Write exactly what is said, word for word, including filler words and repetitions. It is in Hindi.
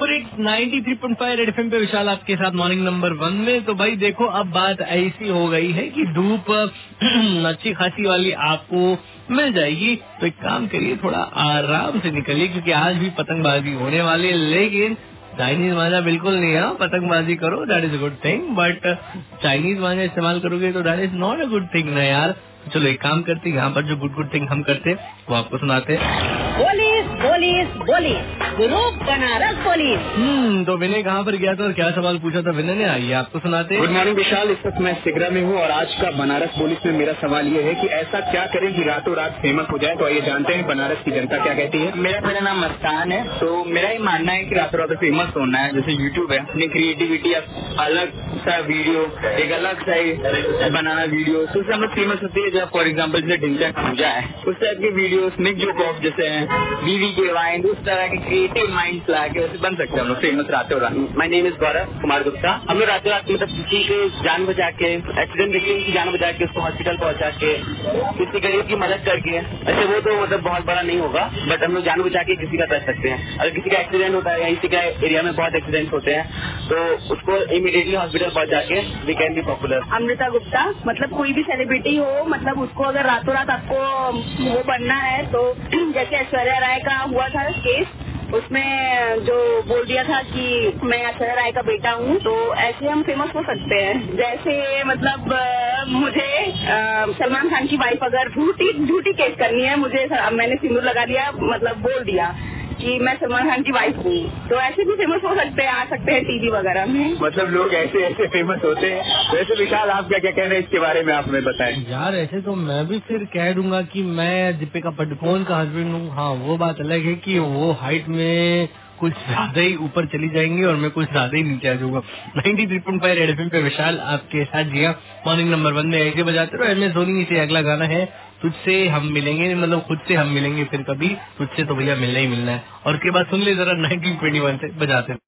Super hits ninety three point five red FM पे विशाल आपके साथ मॉर्निंग नंबर वन में। तो भाई देखो, अब बात ऐसी हो गई है कि धूप अच्छी खासी वाली आपको मिल जाएगी, तो एक काम करिए, थोड़ा आराम से निकलिए, क्योंकि आज भी पतंगबाजी होने वाली है। लेकिन चाइनीज मांझा बिल्कुल नहीं है। पतंगबाजी करो, that is a good thing, but Chinese मांझा इस्तेमाल करोगे तो that is not a good thing ना यार। चलो एक काम करते हैं, यहाँ पर जो गुड गुड थिंग हम करते वो आपको सुनाते। Police police police group Banaras police. हम्म तो विनय कहाँ पर गया था और क्या सवाल पूछा था विनय ने, आइए आपको सुनाते। गुड मॉर्निंग विशाल, इस वक्त मैं सिगरा में हूँ और आज का बनारस पुलिस में मेरा सवाल ये है कि ऐसा क्या करें कि रातों रात फेमस हो जाए। तो आइए जानते हैं बनारस की जनता क्या कहती है। मेरा मेरा नाम मस्तान है। तो मेरा ये मानना है कि रातों रात फेमस होना है। जैसे यूट्यूब है, अपनी क्रिएटिविटी अलग सा वीडियो, एक अलग सा बनाना वीडियो, तो उससे हम लोग फेमस होती है। जब फॉर एग्जाम्पल जैसे ढिंचा पूजा है, उस टाइप के वीडियो, निक जो कॉप जैसे हैं, वीवी के वाइन, उस तरह के क्रिएटिव माइंड ला के वैसे बन सकते हैं हम लोग फेमस रातों रात। My name is Gaurav Kumar Gupta. हम लोग रातों रात मतलब किसी के जान बचा के, एक्सीडेंट देखने की जान बचा के, उसको हॉस्पिटल पहुंचा के, किसी गरीब की मदद करके, ऐसे वो तो मतलब बहुत बड़ा नहीं होगा, बट हम लोग जान बचा के किसी का कर सकते हैं। अगर किसी का एक्सीडेंट होता है, किसी का एरिया में बहुत एक्सीडेंट होते हैं, तो उसको इमीडिएटली हॉस्पिटल पहुंचा के we can be popular. Amrita Gupta, मतलब कोई भी सेलिब्रिटी हो, मतलब उसको अगर रातों रात आपको वो बनना है, तो जैसे ऐश्वर्या राय का हुआ था केस, उसमें जो बोल दिया था कि मैं ऐश्वर्या राय का बेटा हूँ, तो ऐसे हम फेमस हो सकते हैं। जैसे मतलब आ, मुझे आ, सलमान खान की वाइफ अगर झूठी झूठी केस करनी है, मुझे मैंने सिंदूर लगा दिया, मतलब बोल दिया कि मैं सलमान खान की वाइफ हूँ, तो ऐसे भी फेमस हो सकते हैं, आ सकते हैं टीवी वगैरह में। मतलब लोग ऐसे ऐसे फेमस होते हैं। वैसे विशाल, आप क्या क्या कहना है इसके बारे में, आप हमें बताएं। यार ऐसे तो मैं भी फिर कह दूंगा कि मैं दीपिका पादुकोण का हस्बैंड हूँ। हाँ, वो बात अलग है कि वो हाइट में कुछ ज्यादा ही ऊपर चली जाएंगी और मैं कुछ ज्यादा ही नीचे आ जाऊंगा। Ninety three point five red FM पे विशाल आपके साथ जिया मॉर्निंग नंबर वन में ऐसे बजाते रहो। एम एस धोनी से अगला गाना है तुझसे हम मिलेंगे, मतलब खुद से हम मिलेंगे फिर कभी, तुझसे तो भैया मिलना ही मिलना है। और उसके बाद सुन ले जरा नाइनटीन ट्वेंटी वन से बजाते।